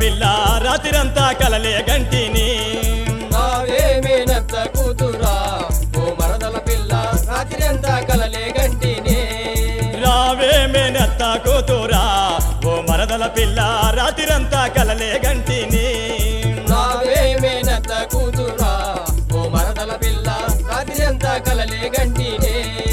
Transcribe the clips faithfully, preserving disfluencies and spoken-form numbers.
పిల్ల రాత్రంతా కలలే గంటిని రావే మేనత్త కూతురా ఓ మరదల పిల్ల రాత్రి అంతా కలలే గంటిని రావే మేనత్త కూతురా ఓ మరదల పిల్ల రాత్రంతా కలలే గంటిని రావే మేనత్త కూతురా ఓ మరదల పిల్ల రాత్రి అంతా కలలే గంటిని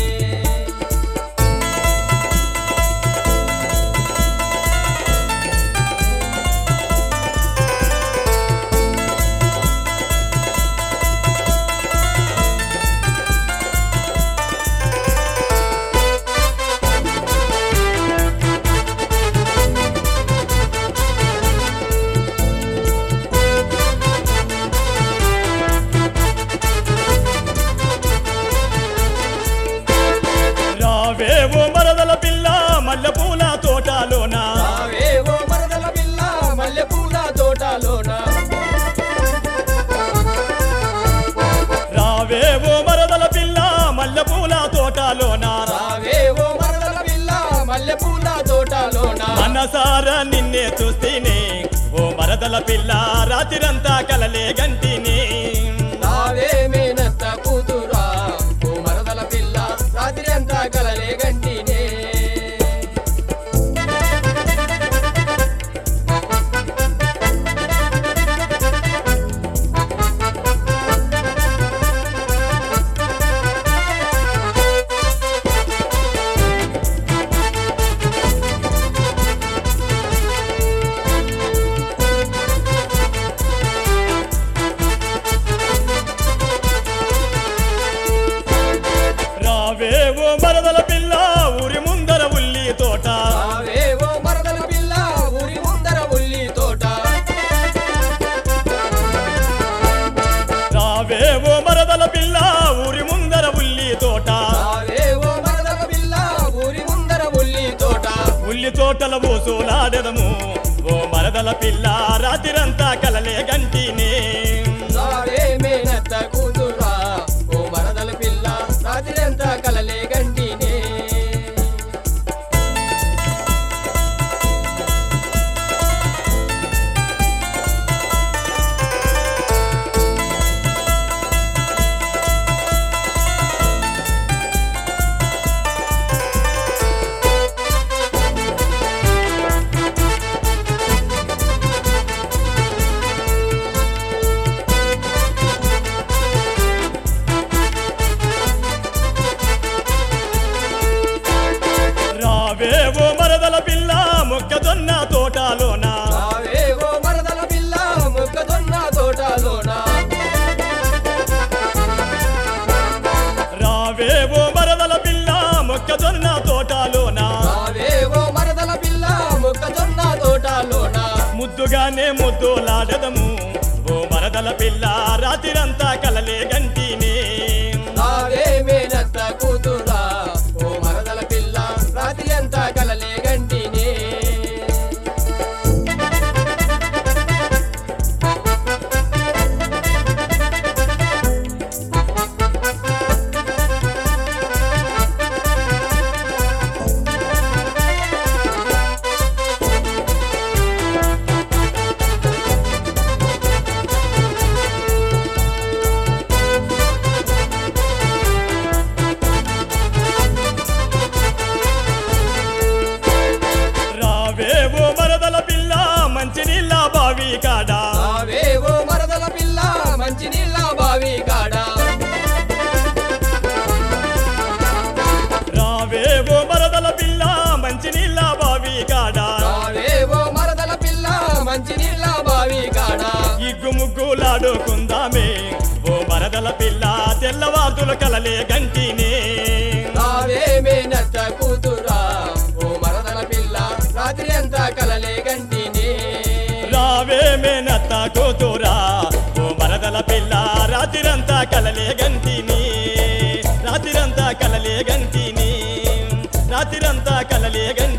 రావే ఓ మరదల పిల్ల మల్లె పూల తోటలోన రావే ఓ మరదల పిల్ల మల్లె పూల తోటలోన రావే ఓ మరదల పిల్ల మల్లె పూల తోటలోన రావే ఓ మరదల పిల్ల మల్లె పూల తోటలోన మనసారా నిన్నే చూస్తేనే ఓ మరదల పిల్ల రాత్రంతా కలలే గంటిని రావే మేనత్త కూతురా ఓ మరదల పిల్ల రాత్రి అంతా కలలే గంటినే రావే ఓ మరదల పిల్ల ఊరి ముందర ఉల్లి తోట రావే ఓ మరదల పిల్ల ఊరి ముందర ఉల్లి తోట రావే ఓ మరదల పిల్ల ఊరి ముందర ఉల్లి తోట రావే ఓ మరదల పిల్ల ఊరి ముందర ఉల్లి తోట ఉల్లి తోటల ఊసులాడెదము ఓ మరదల పిల్ల రాత్రంతా కలలే గంటిని రావే మేనత్త కూతురా ఓ మరదల పిల్ల రాత్రి అంతా కలలే గంటినే రావే ఓ మరదల పిల్ల మొక్కజొన్న తోటలోన రావే ఓ మరదల పిల్ల మొక్కజొన్న తోటలోన రావే ఓ మరదల పిల్ల మొక్కజొన్న తోటలోన రావే ఓ మరదల పిల్ల మొక్కజొన్న తోటలోన ముద్దుగానే ముద్దులాడదము ఓ మరదల పిల్ల రాత్రంతా కలలే గంటిని రావే మేనత్త కూతురా ఓ మరదల పిల్ల రాత్రి అంతా కలలే గంటిని రావే ఓ మరదల పిల్ల మంచి నీళ్ళ బావి కాడ రావే ఓ మరదల పిల్ల మంచి నీళ్ళ బావి కాడ రావే ఓ మరదల పిల్ల మంచి నీళ్ళ బావి కాడ రావే ఓ మరదల పిల్ల మంచి నీళ్ళ బావి కాడ ఇగ్గు ముగ్గులాడుకుందామే ఓ మరదల పిల్ల తెల్లవార్దుల కలలే గంటిని రావే మేనత్త కూతురా ఓ మరదల పిల్ల రాత్రి అంతా కలలే గంటిని రావే మేనత్త కూతురా ఓ మరదల పిల్ల రాత్రంతా కలలే గంటిని రాత్రంతా కలలే గంటిని రాత్రంతా కలలే గంటిని